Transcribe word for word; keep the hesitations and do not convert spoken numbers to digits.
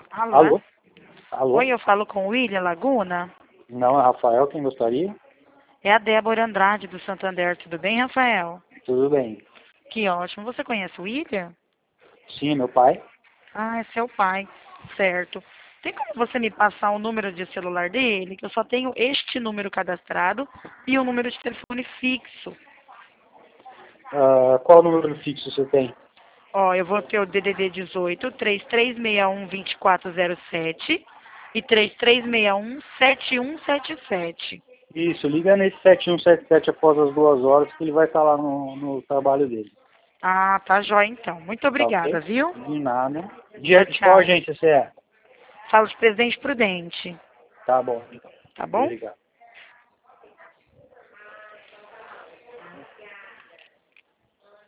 Alô? Alô? Alô? Oi, eu falo com o William Laguna. Não, é Rafael, quem gostaria? É a Débora Andrade do Santander. Tudo bem, Rafael? Tudo bem. Que ótimo. Você conhece o William? Sim, meu pai. Ah, é seu pai. Certo. Tem como você me passar o número de celular dele? Que eu só tenho este número cadastrado e o número de telefone fixo. Ah, qual número fixo você tem? Ó, eu vou ter o D D D dezoito, três três seis um, dois quatro zero sete e três três seis um, sete um sete sete. Isso, liga nesse sete um sete sete após as duas horas que ele vai estar lá no, no trabalho dele. Ah, tá jóia então. Muito Tá obrigada, ok? viu? De nada. De, Tchau, de qual tchau. agência você é? Falo de Presidente Prudente. Tá bom, então. Tá bom? Obrigado.